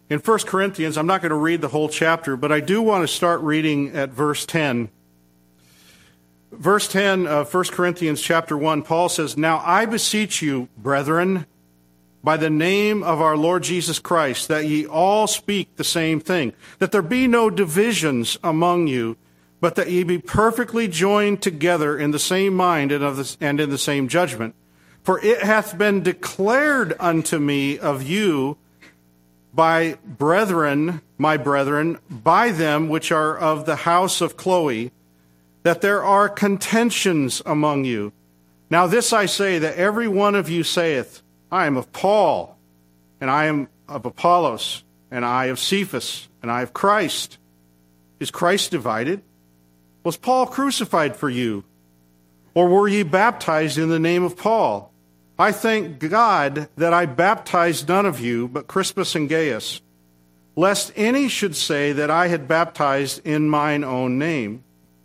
In 1 Corinthians, I'm not going to read the whole chapter, but I do want to start reading at verse 10. Verse 10 of 1 Corinthians chapter 1, Paul says, "Now I beseech you, brethren, by the name of our Lord Jesus Christ, that ye all speak the same thing, that there be no divisions among you, but that ye be perfectly joined together in the same mind and in the same judgment. For it hath been declared unto me of you by brethren, my brethren, by them which are of the house of Chloe, that there are contentions among you. Now this I say, that every one of you saith, I am of Paul, and I am of Apollos, and I of Cephas, and I of Christ. Is Christ divided? Was Paul crucified for you? Or were ye baptized in the name of Paul? I thank God that I baptized none of you, but Crispus and Gaius, lest any should say that I had baptized in mine own name.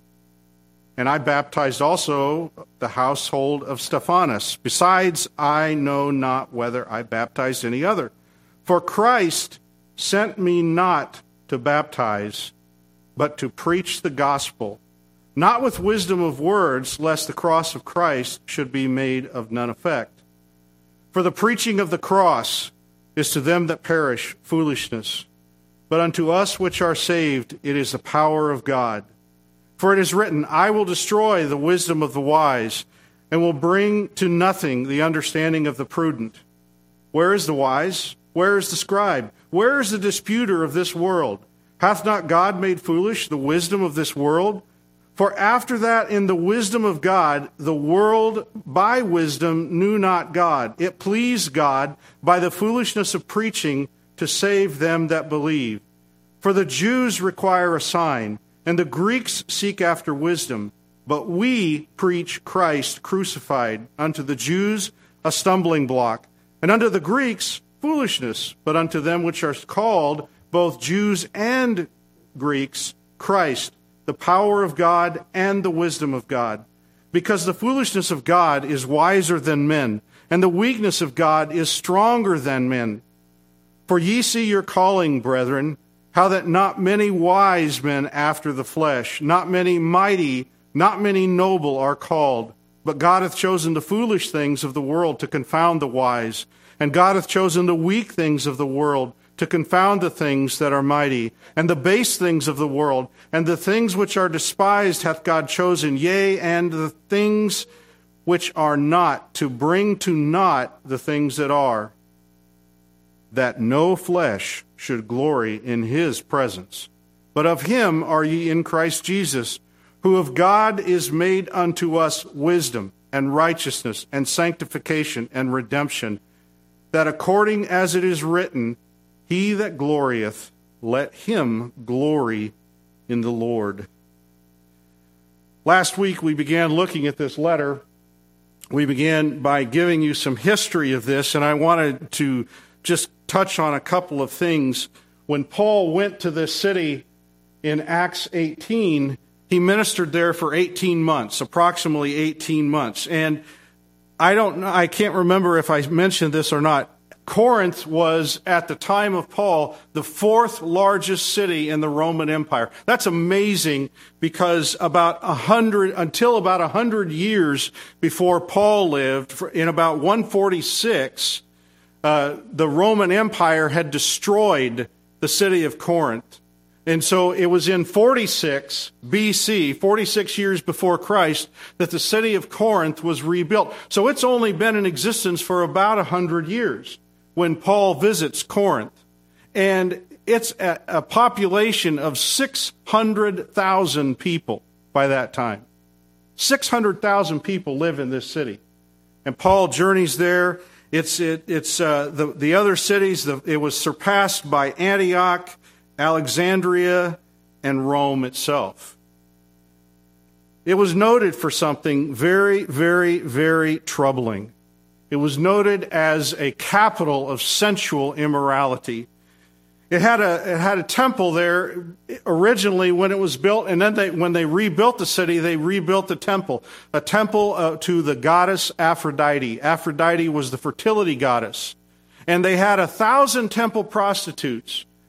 And I baptized also the household of Stephanas. Besides, I know not whether I baptized any other. For Christ sent me not to baptize, but to preach the gospel, not with wisdom of words, lest the cross of Christ should be made of none effect. For the preaching of the cross is to them that perish foolishness, but unto us which are saved it is the power of God. For it is written, I will destroy the wisdom of the wise, and will bring to nothing the understanding of the prudent. Where is the wise? Where is the scribe? Where is the disputer of this world? Hath not God made foolish the wisdom of this world? For after that, in the wisdom of God, the world by wisdom knew not God. It pleased God by the foolishness of preaching to save them that believe. For the Jews require a sign, and the Greeks seek after wisdom. But we preach Christ crucified, unto the Jews a stumbling block, and unto the Greeks foolishness, but unto them which are called, both Jews and Greeks, Christ, the power of God and the wisdom of God. Because the foolishness of God is wiser than men, and the weakness of God is stronger than men. For ye see your calling, brethren, how that not many wise men after the flesh, not many mighty, not many noble are called. But God hath chosen the foolish things of the world to confound the wise, and God hath chosen the weak things of the world to confound the things that are mighty, and the base things of the world, and the things which are despised hath God chosen, yea, and the things which are not, to bring to naught the things that are, that no flesh should glory in his presence. But of him are ye in Christ Jesus, who of God is made unto us wisdom, and righteousness, and sanctification, and redemption, that according as it is written, He that glorieth, let him glory in the Lord. Last week we began looking at this letter. We began by giving you some history of this, and I wanted to just touch on a couple of things. When Paul went to this city in Acts 18, he ministered there for 18 months, approximately 18 months. And I can't remember if I mentioned this or not. Corinth was, at the time of Paul, the fourth largest city in the Roman Empire. That's amazing, because until about 100 years before Paul lived, in about 146, the Roman Empire had destroyed the city of Corinth. And so it was in 46 BC, 46 years before Christ, that the city of Corinth was rebuilt. So it's only been in existence for about 100 years when Paul visits Corinth. And it's a population of 600,000 people by that time. 600,000 people live in this city. And Paul journeys there. The other cities, it was surpassed by Antioch, Alexandria, and Rome itself. It was noted for something very, very, very troubling. It was noted as a capital of sensual immorality. It had a temple there originally when it was built, and then when they rebuilt the city, they rebuilt the temple. A temple to the goddess Aphrodite. Aphrodite was the fertility goddess. And they had 1,000 temple prostitutes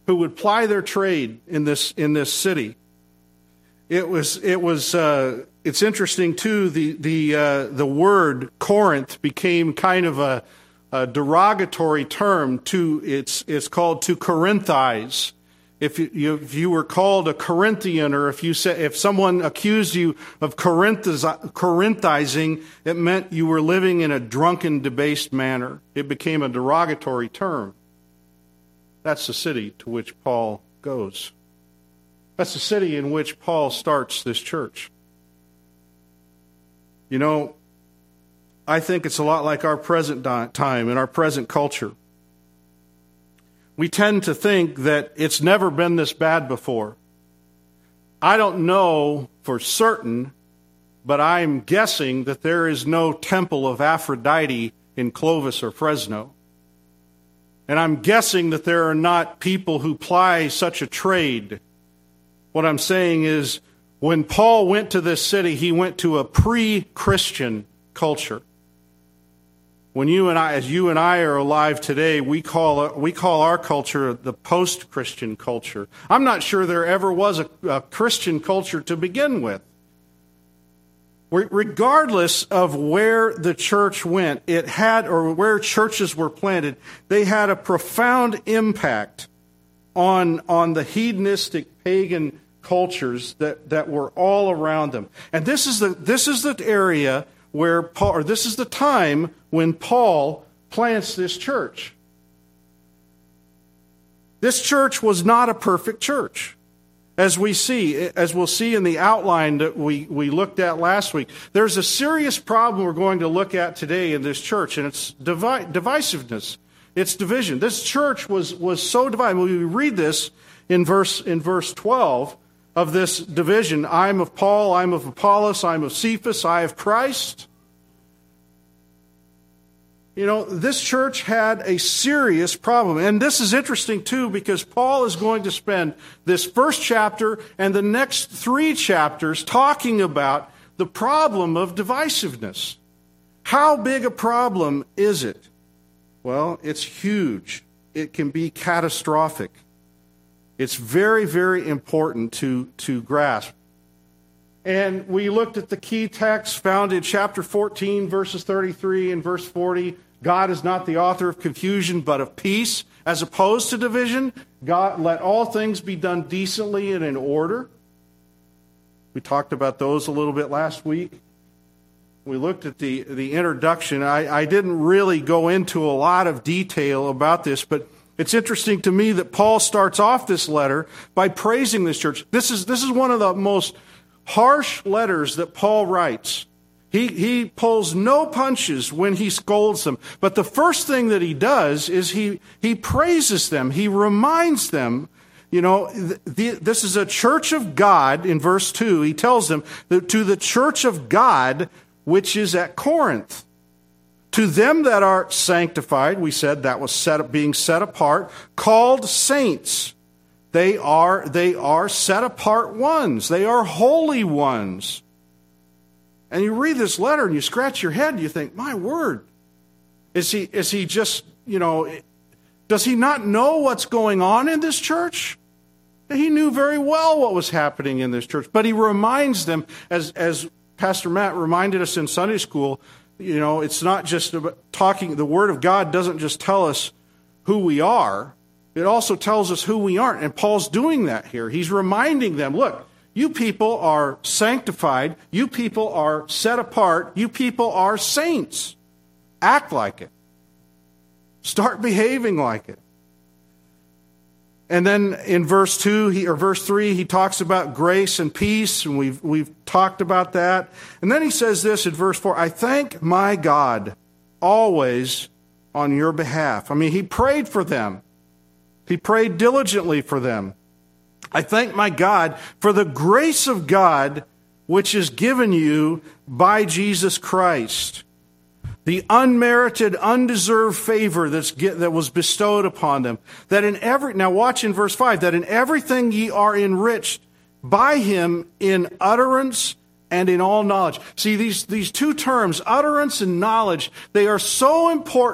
who would ply their trade in this city. It's interesting too. The word Corinth became kind of a derogatory term to it's called to Corinthize. If you were called a Corinthian, or if someone accused you of Corinthizing, it meant you were living in a drunken, debased manner. It became a derogatory term. That's the city to which Paul goes. That's the city in which Paul starts this church. You know, I think it's a lot like our present time and our present culture. We tend to think that it's never been this bad before. I don't know for certain, but I'm guessing that there is no temple of Aphrodite in Clovis or Fresno. And I'm guessing that there are not people who ply such a trade. What I'm saying is, when Paul went to this city, he went to a pre-Christian culture. When as you and I are alive today, we call our culture the post-Christian culture. I'm not sure there ever was a Christian culture to begin with. Regardless of where the church went, or where churches were planted, they had a profound impact on the hedonistic pagan cultures that were all around them. And this is the area where Paul, or this is the time when Paul plants this church. This church was not a perfect church. As we'll see in the outline that we looked at last week, there's a serious problem we're going to look at today in this church, and it's divisiveness. It's division. This church was so divided. When we read this in verse 12 of this division, I'm of Paul, I'm of Apollos, I'm of Cephas, I of Christ. You know, this church had a serious problem. And this is interesting, too, because Paul is going to spend this first chapter and the next 3 chapters talking about the problem of divisiveness. How big a problem is it? Well, it's huge. It can be catastrophic. It's very, very important to grasp. And we looked at the key text found in chapter 14, verses 33 and verse 40. God is not the author of confusion, but of peace, as opposed to division. God, let all things be done decently and in order. We talked about those a little bit last week. We looked at the introduction. I didn't really go into a lot of detail about this, but it's interesting to me that Paul starts off this letter by praising this church. This is one of the most harsh letters that Paul writes. He pulls no punches when he scolds them. But the first thing that he does is he praises them. He reminds them, you know, this is a church of God. In verse 2, he tells them that to the church of God, which is at Corinth. To them that are sanctified, we said that was being set apart, called saints. They are set apart ones. They are holy ones. And you read this letter and you scratch your head and you think, my word, is he just, you know, does he not know what's going on in this church? He knew very well what was happening in this church, but he reminds them, as Pastor Matt reminded us in Sunday school, you know, it's not just about talking, the Word of God doesn't just tell us who we are, it also tells us who we aren't. And Paul's doing that here. He's reminding them, look, you people are sanctified. You people are set apart. You people are saints. Act like it. Start behaving like it. And then in verse 3, he talks about grace and peace, and we've talked about that. And then he says this in verse 4, I thank my God always on your behalf. I mean, he prayed for them. He prayed diligently for them. I thank my God for the grace of God which is given you by Jesus Christ. The unmerited, undeserved favor that was bestowed upon them. Now watch in verse 5, that in everything ye are enriched by him in utterance and in all knowledge. See, these 2 terms, utterance and knowledge, they are so important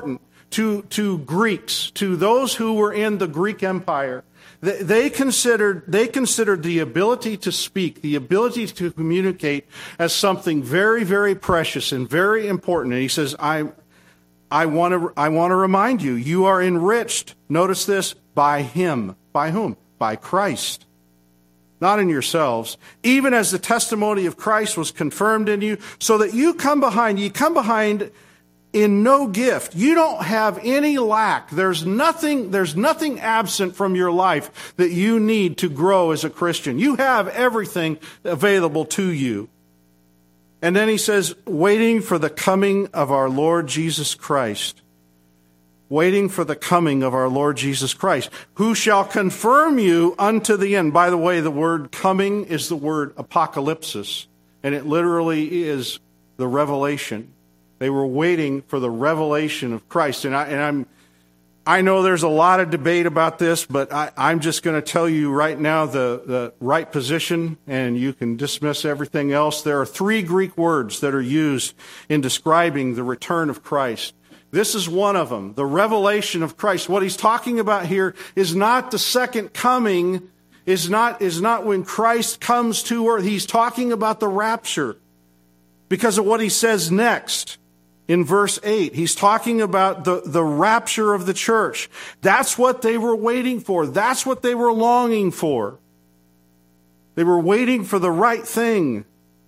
to Greeks, to those who were in the Greek Empire. They considered the ability to speak, the ability to communicate as something very, very precious and very important. And he says, I want to remind you, you are enriched, notice this, by him. By whom? By Christ. Not in yourselves, even as the testimony of Christ was confirmed in you, so that you come behind in no gift. You don't have any lack. There's nothing absent from your life that you need to grow as a Christian. You have everything available to you. And then he says, waiting for the coming of our Lord Jesus Christ. Waiting for the coming of our Lord Jesus Christ, who shall confirm you unto the end. By the way, the word coming is the word apocalypsis, and it literally is the revelation. They were waiting for the revelation of Christ. And I know there's a lot of debate about this, but I'm just going to tell you right now the right position, and you can dismiss everything else. There are 3 Greek words that are used in describing the return of Christ. This is one of them, the revelation of Christ. What he's talking about here is not the second coming, is not when Christ comes to earth. He's talking about the rapture because of what he says next in verse 8. He's talking about the rapture of the church. That's what they were waiting for. That's what they were longing for. They were waiting for the right thing.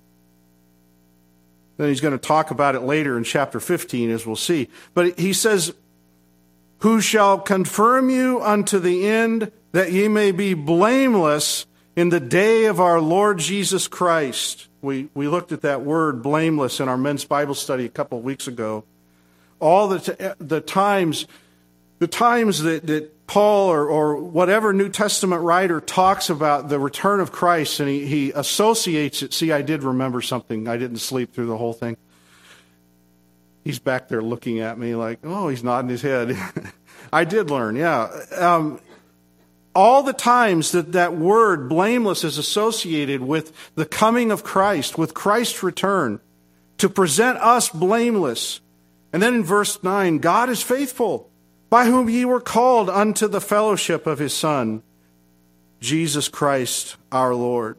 Then he's going to talk about it later in chapter 15, as we'll see. But he says, who shall confirm you unto the end, that ye may be blameless in the day of our Lord Jesus Christ. We looked at that word, blameless, in our men's Bible study a couple of weeks ago. All the times that Paul or whatever New Testament writer talks about the return of Christ, and he associates it. See, I did remember something. I didn't sleep through the whole thing. He's back there looking at me like, oh, he's nodding his head. I did learn, yeah. All the times that word blameless is associated with the coming of Christ, with Christ's return, to present us blameless. And then in verse 9, God is faithful, by whom ye were called unto the fellowship of his Son, Jesus Christ our Lord.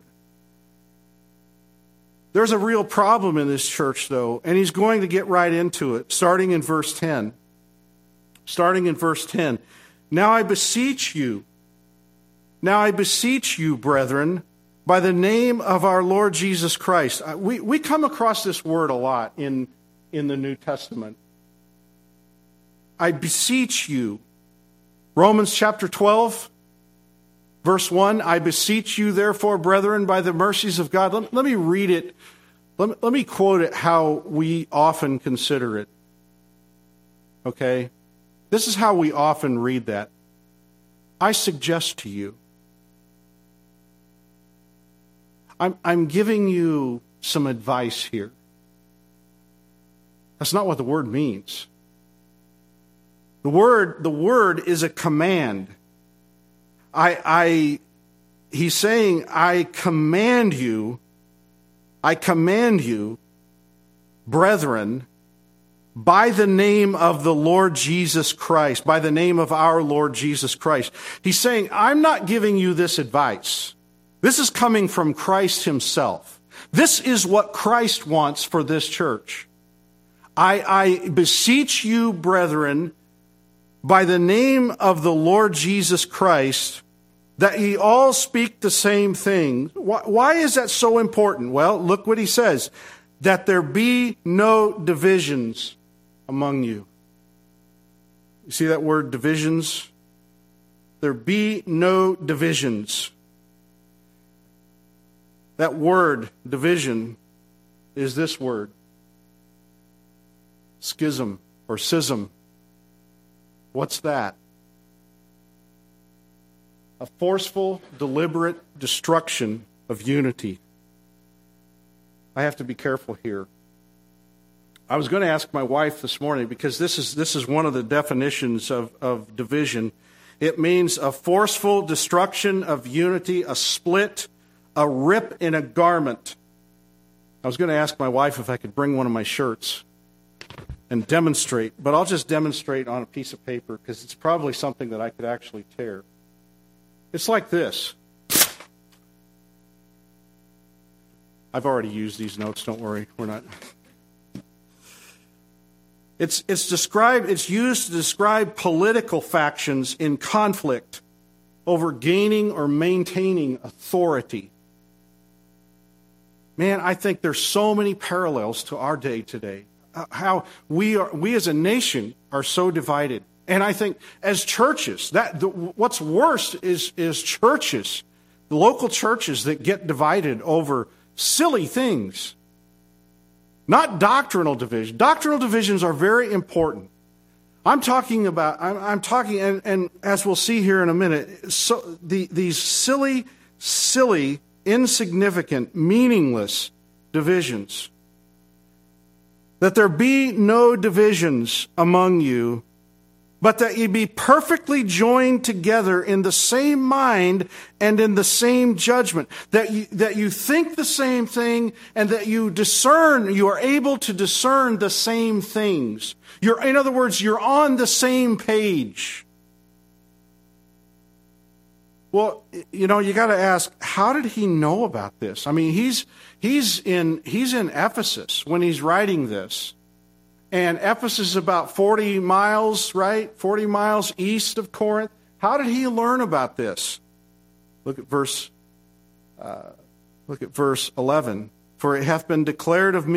There's a real problem in this church, though, and he's going to get right into it, starting in verse 10. Starting in verse 10. Now I beseech you, brethren, by the name of our Lord Jesus Christ. We come across this word a lot in the New Testament. I beseech you. Romans chapter 12, verse 1, I beseech you, therefore, brethren, by the mercies of God. Let me read it. Let me quote it how we often consider it. Okay? This is how we often read that. I suggest to you. I'm giving you some advice here. That's not what the word means. The word is a command. He's saying, I command you, brethren, by the name of the Lord Jesus Christ, by the name of our Lord Jesus Christ. He's saying, I'm not giving you this advice. This is coming from Christ himself. This is what Christ wants for this church. I beseech you, brethren, by the name of the Lord Jesus Christ, that ye all speak the same thing. Why is that so important? Well, look what he says. That there be no divisions among you. You see that word, divisions? There be no divisions. That word, division, is this word. Schism or schism. What's that? A forceful, deliberate destruction of unity. I have to be careful here. I was going to ask my wife this morning, because this is one of the definitions of division. It means a forceful destruction of unity, a split, a rip in a garment. I was going to ask my wife if I could bring one of my shirts and demonstrate, but I'll just demonstrate on a piece of paper because it's probably something that I could actually tear. It's like this. I've already used these notes, don't worry, we're not. It's used to describe political factions in conflict over gaining or maintaining authority. Man, I think there's so many parallels to our day today. How we as a nation are so divided. And I think as churches, what's worse is churches, the local churches that get divided over silly things. Not doctrinal division. Doctrinal divisions are very important. I'm talking, and as we'll see here in a minute, so these silly, insignificant, meaningless divisions. That there be no divisions among you, but that ye be perfectly joined together in the same mind and in the same judgment. That you think the same thing and that you are able to discern the same things. In other words, you're on the same page. Well, you got to ask, how did he know about this? I mean, he's in Ephesus when he's writing this. And Ephesus is about 40 miles, right? 40 miles east of Corinth. How did he learn about this? Look at verse 11. For it hath been declared unto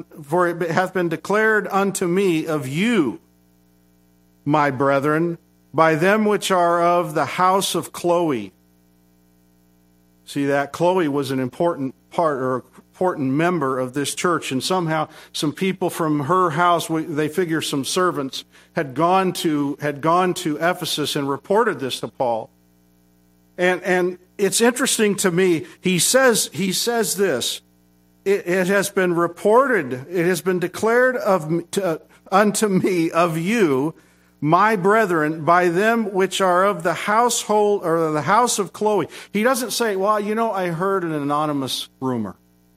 me of you, my brethren, by them which are of the house of Chloe. See that? Chloe was an important part or important member of this church, and somehow some people from her house, they figure some servants, had gone to Ephesus and reported this to Paul. And it's interesting to me, he says this, it has been reported, it has been declared unto me of you, my brethren, by them which are of the household or the house of Chloe. He doesn't say, well, I heard an anonymous rumor.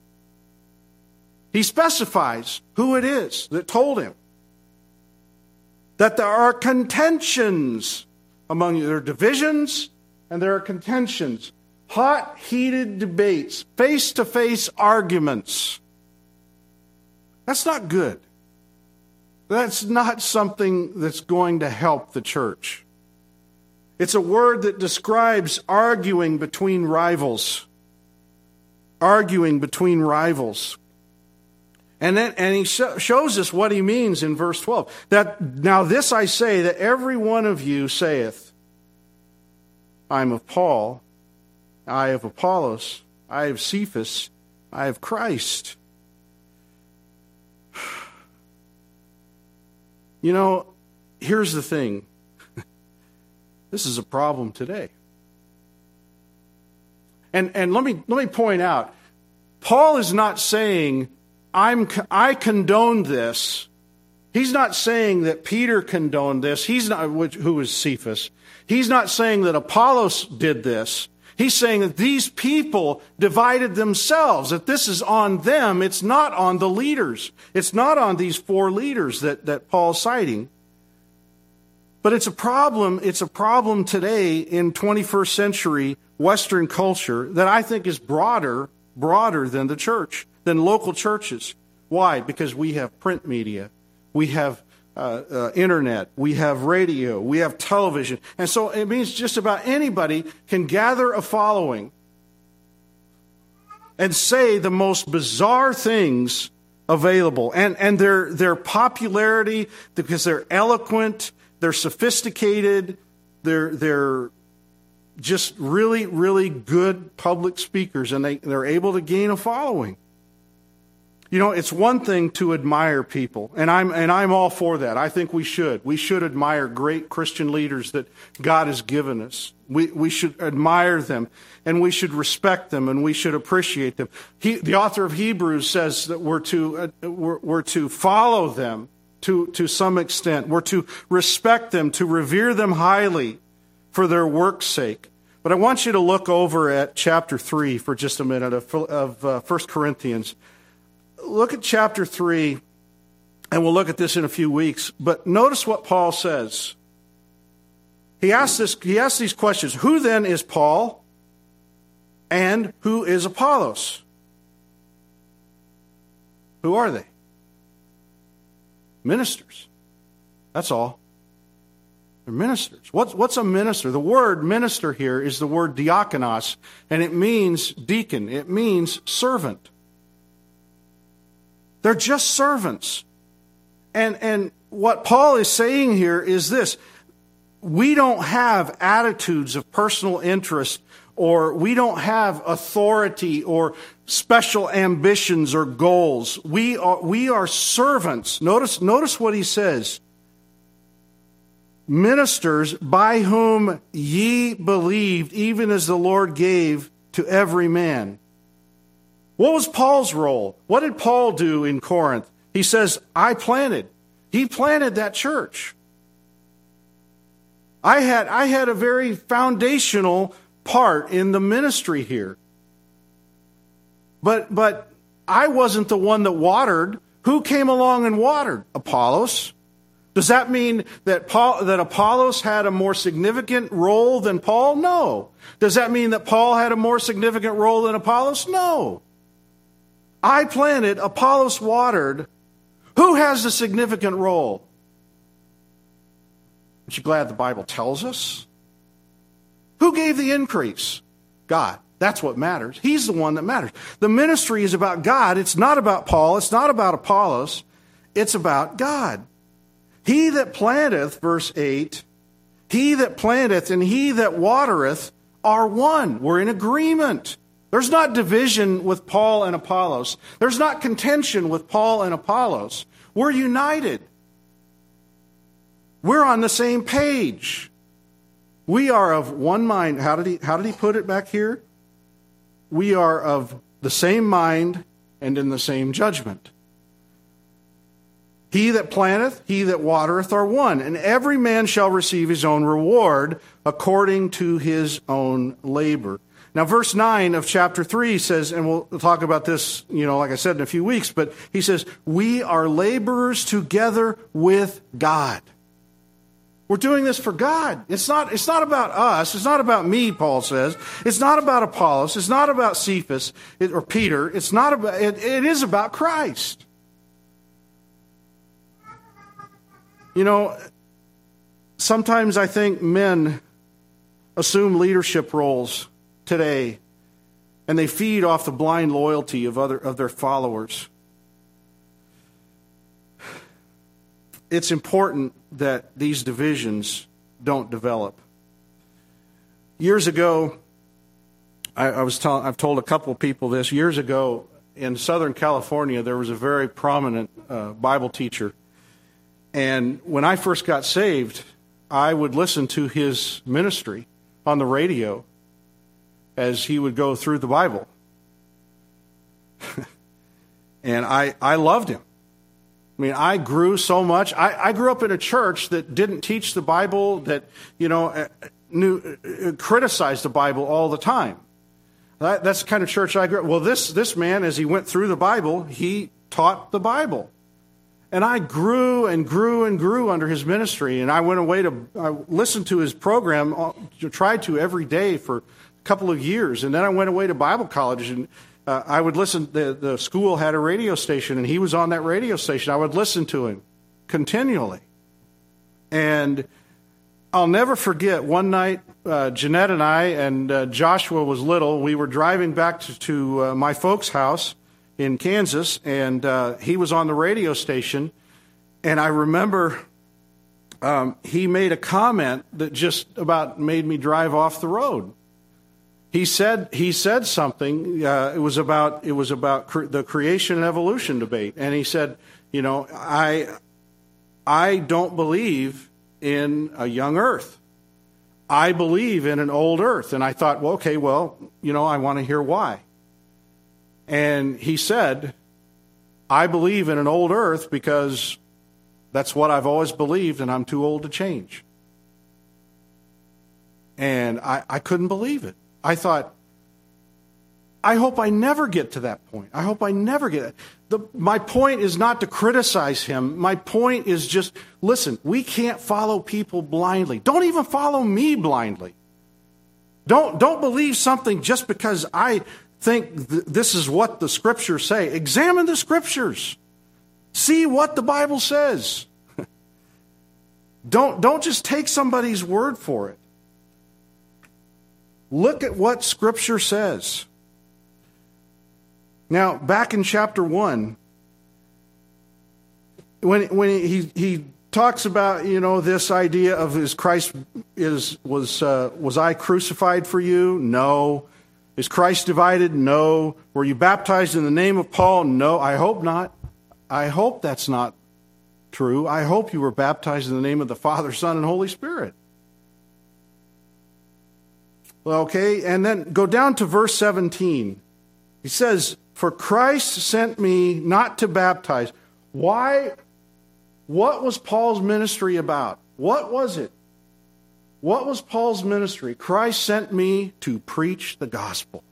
He specifies who it is that told him that there are contentions among you. There are divisions and there are contentions. Hot, heated debates, face-to-face arguments. That's not good. That's not something that's going to help the church. It's a word that describes arguing between rivals. Arguing between rivals. And he shows us what he means in verse 12. That now this I say, that every one of you saith, I am of Paul, I of Apollos, I of Cephas, I of Christ. Here's the thing. This is a problem today. And let me point out, Paul is not saying, I condone this. He's not saying that Peter condoned this. He's not, who is Cephas. He's not saying that Apollos did this. He's saying that these people divided themselves, that this is on them. It's not on the leaders. It's not on these 4 leaders that Paul's citing. But it's a problem. It's a problem today in 21st century Western culture that I think is broader than the church, than local churches. Why? Because we have print media. We have internet, we have radio, we have television. And so it means just about anybody can gather a following and say the most bizarre things available. And their popularity, because they're eloquent, they're sophisticated, they're just really, really good public speakers, and they're able to gain a following. It's one thing to admire people, and I'm all for that. I think we should. We should admire great Christian leaders that God has given us. We should admire them, and we should respect them, and we should appreciate them. The author of Hebrews says that we're to follow them to some extent. We're to respect them, to revere them highly for their work's sake. But I want you to look over at chapter 3 for just a minute of 1 Corinthians. Look at chapter 3, And we'll look at this in a few weeks. But notice what Paul says. He asks these questions. Who then is Paul? And who is Apollos? Who are they? Ministers. That's all. They're ministers. What's a minister? The word minister here is the word diakonos, and it means deacon. It means servant. They're just servants. And what Paul is saying here is this. We don't have attitudes of personal interest, or we don't have authority or special ambitions or goals. We are servants. Notice what he says. Ministers by whom ye believed, even as the Lord gave to every man. What was Paul's role? What did Paul do in Corinth? He says, I planted. He planted that church. I had a very foundational part in the ministry here. But I wasn't the one that watered. Who came along and watered? Apollos. Does that mean that Apollos had a more significant role than Paul? No. Does that mean that Paul had a more significant role than Apollos? No. I planted, Apollos watered. Who has the significant role? Aren't you glad the Bible tells us? Who gave the increase? God. That's what matters. He's the one that matters. The ministry is about God. It's not about Paul. It's not about Apollos. It's about God. He that planteth, verse 8, he that planteth and he that watereth are one. We're in agreement. There's not division with Paul and Apollos. There's not contention with Paul and Apollos. We're united. We're on the same page. We are of one mind. How did he put it back here? We are of the same mind and in the same judgment. He that planteth, he that watereth are one, and every man shall receive his own reward according to his own labor. Now, verse 9 of chapter 3 says, and we'll talk about this, like I said, in a few weeks, but he says, we are laborers together with God. We're doing this for God. It's not about us. It's not about me, Paul says. It's not about Apollos. It's not about Cephas or Peter. It is about Christ. Sometimes I think men assume leadership roles today, and they feed off the blind loyalty of their followers. It's important that these divisions don't develop. Years ago, I've told a couple of people this. Years ago, in Southern California, there was a very prominent Bible teacher. And when I first got saved, I would listen to his ministry on the radio as he would go through the Bible. And I loved him. I mean, I grew so much. I grew up in a church that didn't teach the Bible, that, criticized the Bible all the time. That's the kind of church I grew up. Well, this man, as he went through the Bible, he taught the Bible. And I grew and grew and grew under his ministry. And I went away I listened to his program, tried to every day for a couple of years. And then I went away to Bible college, and I would listen. The school had a radio station, and he was on that radio station. I would listen to him continually. And I'll never forget, one night, Jeanette and I, and Joshua was little, we were driving back to my folks' house in Kansas, and he was on the radio station, and I remember he made a comment that just about made me drive off the road. He said something. It was about the creation and evolution debate, and he said, I don't believe in a young earth. I believe in an old earth. And I thought, I want to hear why. And he said, I believe in an old earth because that's what I've always believed, and I'm too old to change. And I couldn't believe it. I thought, I hope I never get to that point. I hope I never get it. My point is not to criticize him. My point is just, listen, we can't follow people blindly. Don't even follow me blindly. Don't believe something just because I think this is what the Scriptures say. Examine the Scriptures. See what the Bible says. Don't just take somebody's word for it. Look at what Scripture says. Now, back in chapter 1, when he talks about, this idea of was I crucified for you? No. Is Christ divided? No. Were you baptized in the name of Paul? No. I hope not. I hope that's not true. I hope you were baptized in the name of the Father, Son, and Holy Spirit. Okay, and then go down to verse 17. He says, "For Christ sent me not to baptize." Why? What was Paul's ministry about? What was it? What was Paul's ministry? Christ sent me to preach the gospel.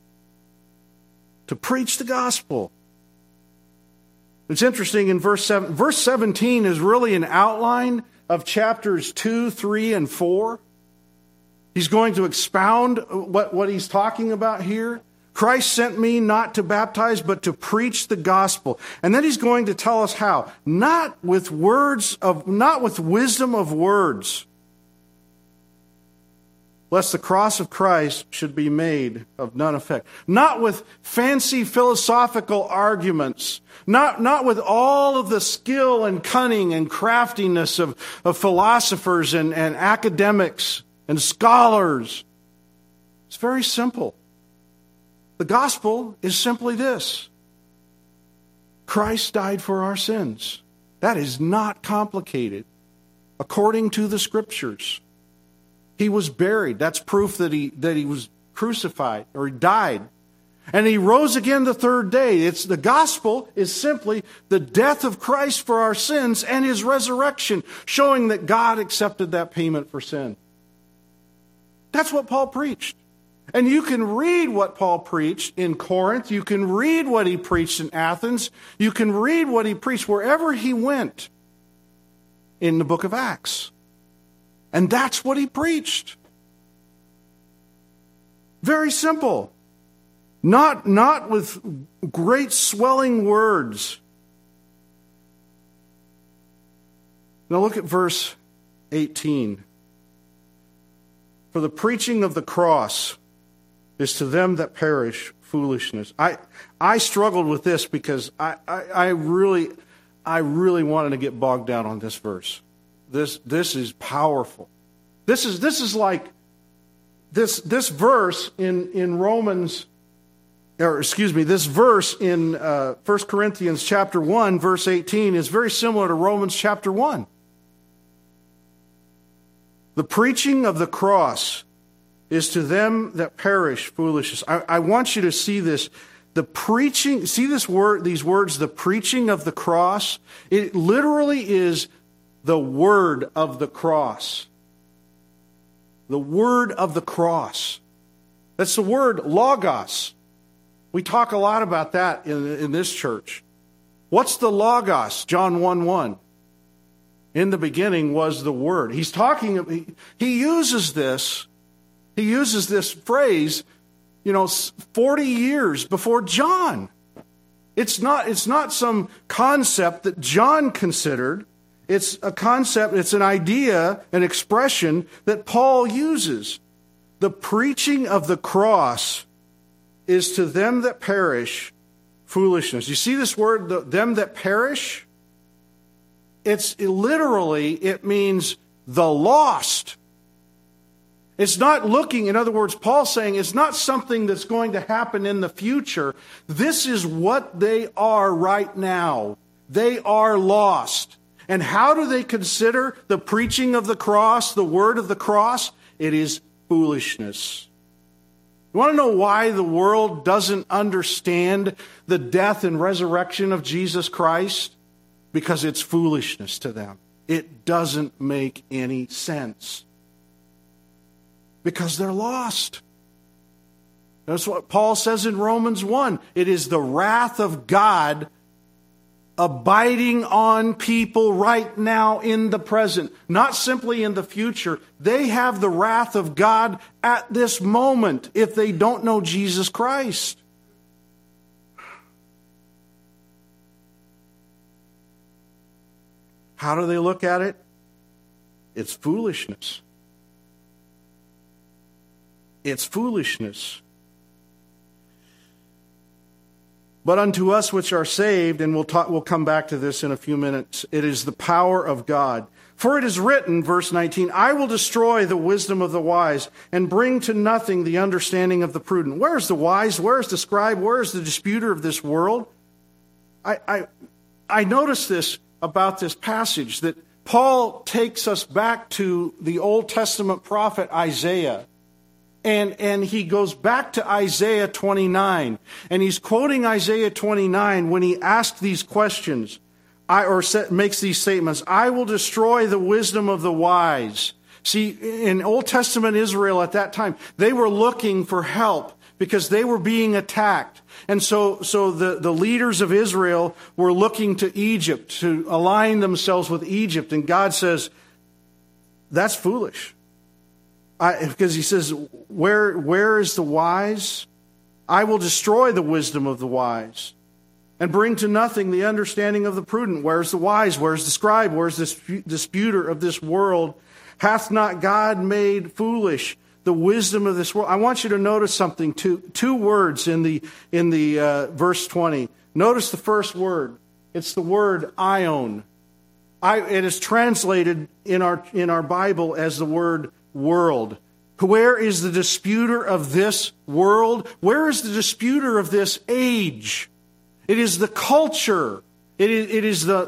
To preach the gospel. It's interesting in verse 7. Verse 17 is really an outline of chapters 2, 3, and 4. He's going to expound what he's talking about here. Christ sent me not to baptize, but to preach the gospel. And then he's going to tell us how. Not with wisdom of words, lest the cross of Christ should be made of none effect. Not with fancy philosophical arguments. Not with all of the skill and cunning and craftiness of philosophers and academics and scholars. It's very simple. The gospel is simply this: Christ died for our sins. That is not complicated. According to the Scriptures, he was buried. That's proof that he was crucified, or he died. And he rose again the third day. The gospel is simply the death of Christ for our sins and his resurrection, showing that God accepted that payment for sin. That's what Paul preached. And you can read what Paul preached in Corinth. You can read what he preached in Athens. You can read what he preached wherever he went in the book of Acts. And that's what he preached. Very simple. Not with great swelling words. Now look at verse 18. "For the preaching of the cross is to them that perish foolishness." I struggled with this because I really wanted to get bogged down on this verse. This is powerful. This is like this verse in Romans, or excuse me, this verse in 1 Corinthians chapter 1, verse 18 is very similar to Romans chapter 1. The preaching of the cross is to them that perish foolishness. I want you to see this. The preaching, see these words, the preaching of the cross. It literally is the word of the cross. The word of the cross. That's the word logos. We talk a lot about that in this church. What's the logos? John 1:1. In the beginning was the Word. He's talking, he uses this phrase, 40 years before John. It's not some concept that John considered. It's a concept, it's an idea, an expression that Paul uses. The preaching of the cross is to them that perish foolishness. You see this word, them that perish? It means the lost. It's not looking, in other words, Paul's saying it's not something that's going to happen in the future. This is what they are right now. They are lost. And how do they consider the preaching of the cross, the word of the cross? It is foolishness. You want to know why the world doesn't understand the death and resurrection of Jesus Christ? Because it's foolishness to them. It doesn't make any sense. Because they're lost. That's what Paul says in Romans 1. It is the wrath of God abiding on people right now in the present, not simply in the future. They have the wrath of God at this moment if they don't know Jesus Christ. How do they look at it? It's foolishness. It's foolishness. But unto us which are saved, and we'll come back to this in a few minutes, it is the power of God. For it is written, verse 19, I will destroy the wisdom of the wise and bring to nothing the understanding of the prudent. Where is the wise? Where is the scribe? Where is the disputer of this world? I noticed this about this passage, that Paul takes us back to the Old Testament prophet Isaiah. And he goes back to Isaiah 29. And he's quoting Isaiah 29 when he asked these questions, makes these statements. I will destroy the wisdom of the wise. See, in Old Testament Israel at that time, they were looking for help because they were being attacked. And so the leaders of Israel were looking to Egypt to align themselves with Egypt. And God says, that's foolish. Because he says, where is the wise? I will destroy the wisdom of the wise and bring to nothing the understanding of the prudent. Where's the wise? Where's the scribe? Where's the disputer of this world? Hath not God made foolish the wisdom of this world? I want you to notice something. Two words in the verse 20. Notice the first word. It's the word ion. It is translated in our Bible as the word world. Where is the disputer of this world? Where is the disputer of this age? It is the culture. It is the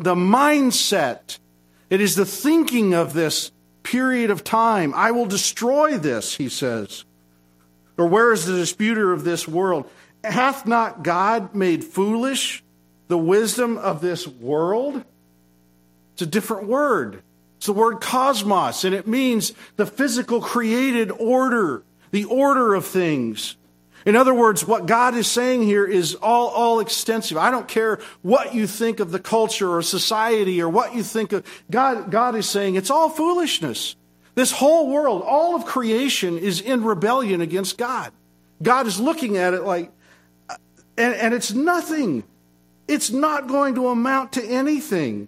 mindset. It is the thinking of this period of time. I will destroy this, he says. Or where is the disputer of this world? Hath not God made foolish the wisdom of this world? It's a different word. It's the word cosmos, and it means the physical created order, the order of things. In other words, what God is saying here is all extensive. I don't care what you think of the culture or society or what you think of. God is saying it's all foolishness. This whole world, all of creation is in rebellion against God. God is looking at it like, and it's nothing. It's not going to amount to anything.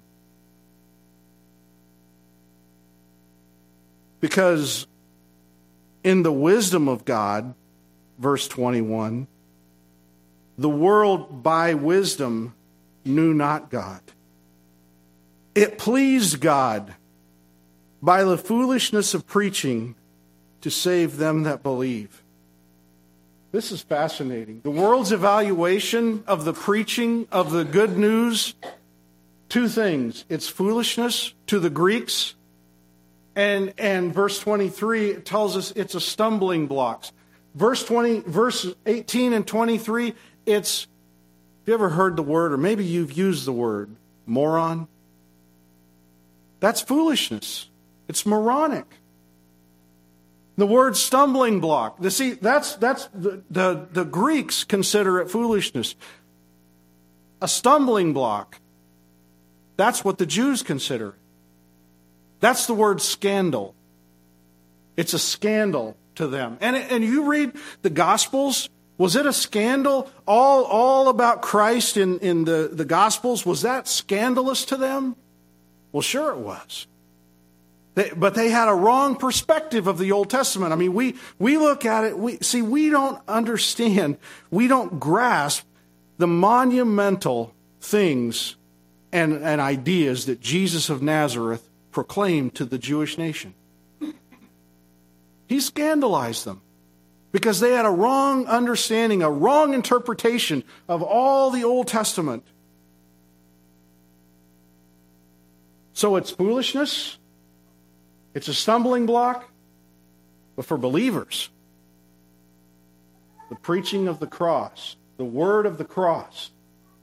Because in the wisdom of God, verse 21, the world by wisdom knew not God. It pleased God by the foolishness of preaching to save them that believe. This is fascinating. The world's evaluation of the preaching of the good news, two things. It's foolishness to the Greeks. And verse 23 tells us it's a stumbling block. Verse 18 and 23, it's, have you ever heard the word, or maybe you've used the word, moron? That's foolishness. It's moronic. The word stumbling block. See, that's the Greeks consider it foolishness. A stumbling block. That's what the Jews consider it. That's the word scandal. It's a scandal to them. And you read the Gospels, was it a scandal? All about Christ in the Gospels, was that scandalous to them? Well, sure it was. But they had a wrong perspective of the Old Testament. I mean, we look at it, we don't understand, we don't grasp the monumental things and ideas that Jesus of Nazareth proclaimed to the Jewish nation. He scandalized them because they had a wrong understanding, a wrong interpretation of all the Old Testament. So it's foolishness. It's a stumbling block. But for believers, the preaching of the cross, the word of the cross,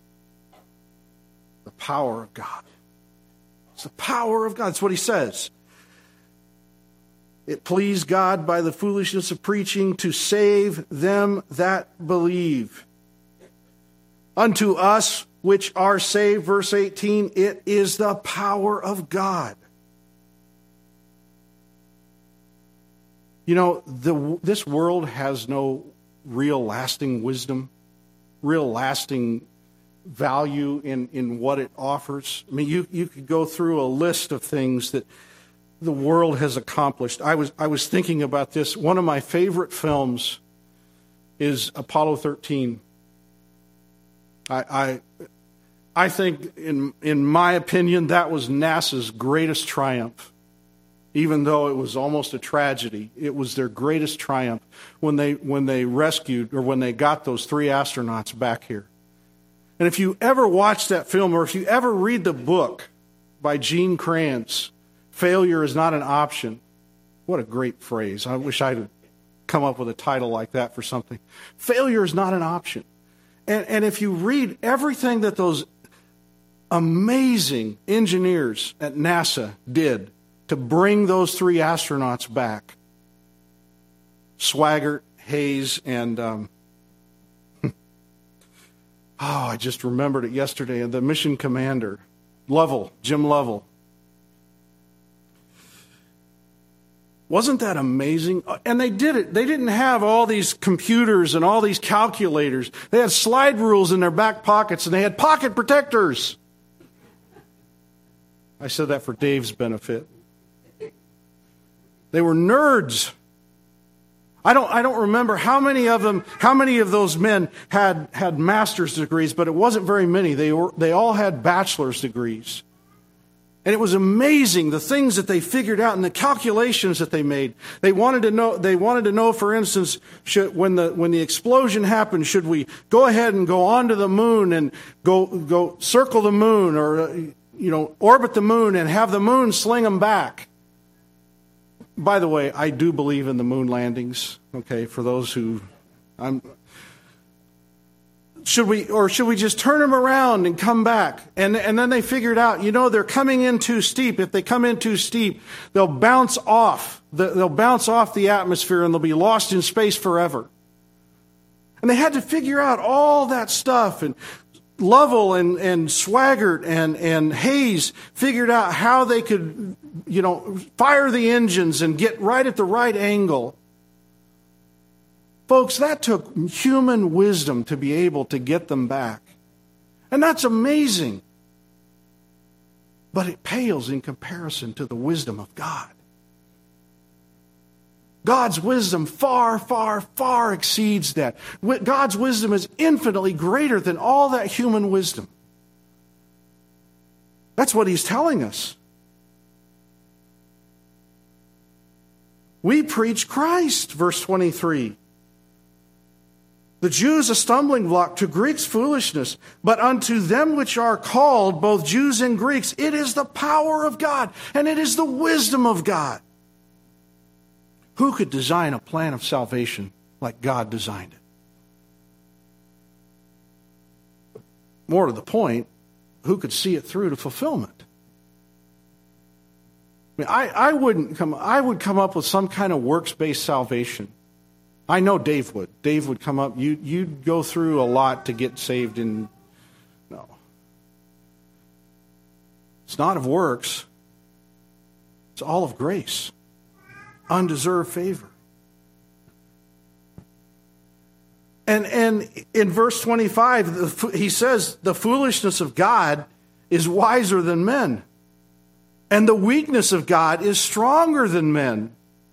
the power of God. It's the power of God. That's what he says. It pleased God by the foolishness of preaching to save them that believe. Unto us which are saved, verse 18, it is the power of God. You know, this world has no real lasting wisdom, real lasting value in what it offers. I mean, you could go through a list of things that the world has accomplished. I was thinking about this. One of my favorite films is Apollo 13. I think, in my opinion, that was NASA's greatest triumph. Even though it was almost a tragedy, it was their greatest triumph when they rescued, or when they got those 3 astronauts back here. And if you ever watch that film, or if you ever read the book by Gene Kranz, Failure is Not an Option. What a great phrase. I wish I'd come up with a title like that for something. Failure is not an option. And if you read everything that those amazing engineers at NASA did to bring those 3 astronauts back, Swaggart, Hayes, and I just remembered it yesterday, and the mission commander, Lovell, Jim Lovell. Wasn't that amazing? And they did it. They didn't have all these computers and all these calculators. They had slide rules in their back pockets, and they had pocket protectors. I said that for Dave's benefit. They were nerds. I don't remember how many of those men had master's degrees, but it wasn't very many. They all had bachelor's degrees. And it was amazing the things that they figured out and the calculations that they made. They wanted to know, for instance, when the explosion happened, should we go ahead and go onto the moon and go circle the moon, or orbit the moon and have the moon sling them back? By the way, I do believe in the moon landings. Okay, for those who, should we just turn them around and come back? And then they figured out, they're coming in too steep. If they come in too steep, they'll bounce off. They'll bounce off the atmosphere and they'll be lost in space forever. And they had to figure out all that stuff. And Lovell and Swaggart and Hayes figured out how they could, fire the engines and get right at the right angle. Folks, that took human wisdom to be able to get them back. And that's amazing. But it pales in comparison to the wisdom of God. God's wisdom far, far, far exceeds that. God's wisdom is infinitely greater than all that human wisdom. That's what he's telling us. We preach Christ, verse 23. The Jews a stumbling block, to Greeks foolishness, but unto them which are called, both Jews and Greeks, it is the power of God, and it is the wisdom of God. Who could design a plan of salvation like God designed it? More to the point, who could see it through to fulfillment? I would come up with some kind of works-based salvation. I know Dave would. Dave would come up. You'd go through a lot to get saved. No. It's not of works. It's all of grace. Undeserved favor. And in verse 25, he says, the foolishness of God is wiser than men, and the weakness of God is stronger than men.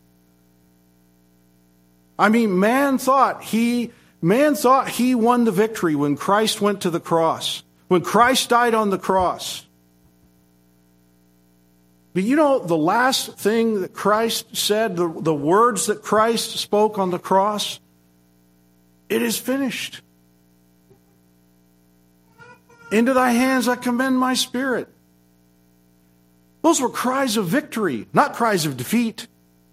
I mean, man thought he won the victory when Christ went to the cross, when Christ died on the cross. But the last thing that Christ said, the words that Christ spoke on the cross, it is finished. Into thy hands I commend my spirit. Those were cries of victory, not cries of defeat.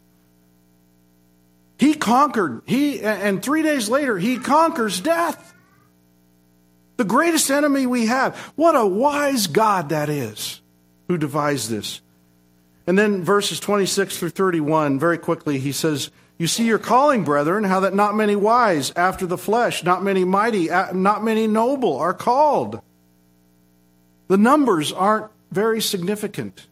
He conquered, and 3 days later, he conquers death. The greatest enemy we have. What a wise God that is who devised this. And then verses 26 through 31, very quickly, he says, you see your calling, brethren, how that not many wise after the flesh, not many mighty, not many noble are called. The numbers aren't very significant.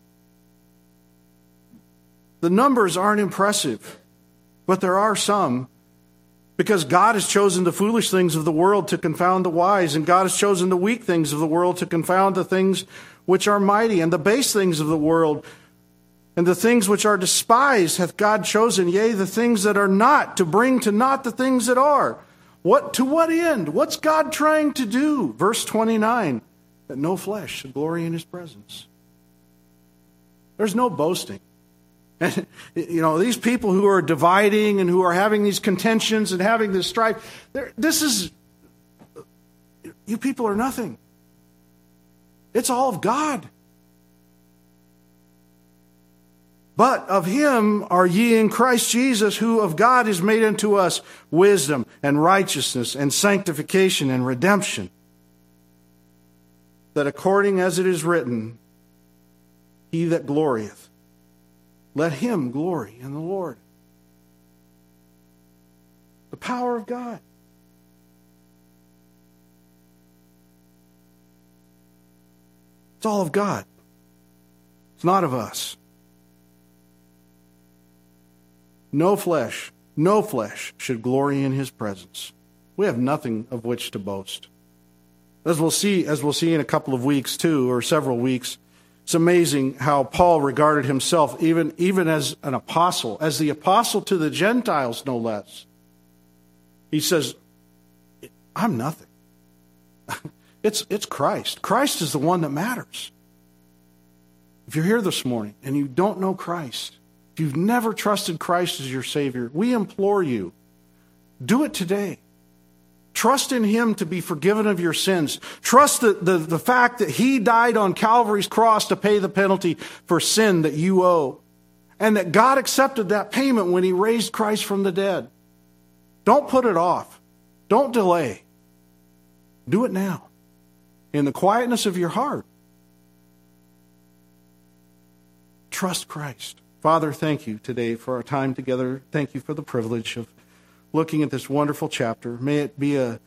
The numbers aren't impressive, but there are some, because God has chosen the foolish things of the world to confound the wise, and God has chosen the weak things of the world to confound the things which are mighty, and the base things of the world, and the things which are despised hath God chosen, yea, the things that are not, to bring to naught the things that are. To what end? What's God trying to do? Verse 29, that no flesh should glory in his presence. There's no boasting. And, these people who are dividing and who are having these contentions and having this strife, you people are nothing. It's all of God. But of him are ye in Christ Jesus, who of God is made unto us wisdom and righteousness and sanctification and redemption. That according as it is written, he that glorieth, let him glory in the Lord. The power of God. It's all of God. It's not of us. No flesh should glory in his presence. We have nothing of which to boast. As we'll see in a couple of weeks too, or several weeks, it's amazing how Paul regarded himself even as an apostle, as the apostle to the Gentiles, no less. He says, I'm nothing. It's Christ. Christ is the one that matters. If you're here this morning and you don't know Christ, if you've never trusted Christ as your Savior, we implore you, do it today. Trust in him to be forgiven of your sins. Trust the fact that he died on Calvary's cross to pay the penalty for sin that you owe. And that God accepted that payment when he raised Christ from the dead. Don't put it off. Don't delay. Do it now. In the quietness of your heart. Trust Christ. Father, thank you today for our time together. Thank you for the privilege of looking at this wonderful chapter. May it be a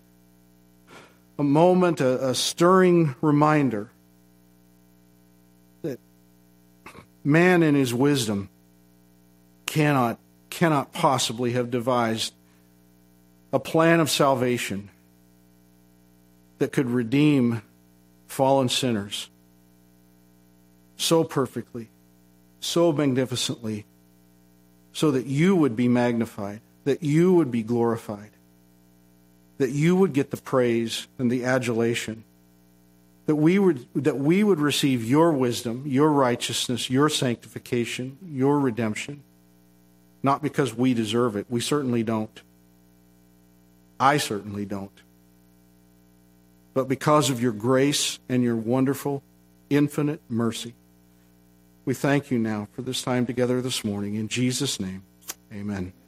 moment, a stirring reminder that man in his wisdom cannot possibly have devised a plan of salvation that could redeem fallen sinners so perfectly, so magnificently, so that you would be magnified, that you would be glorified, that you would get the praise and the adulation, that we would receive your wisdom, your righteousness, your sanctification, your redemption, not because we deserve it. We certainly don't. I certainly don't. But because of your grace and your wonderful, infinite mercy. We thank you now for this time together this morning. In Jesus' name, amen.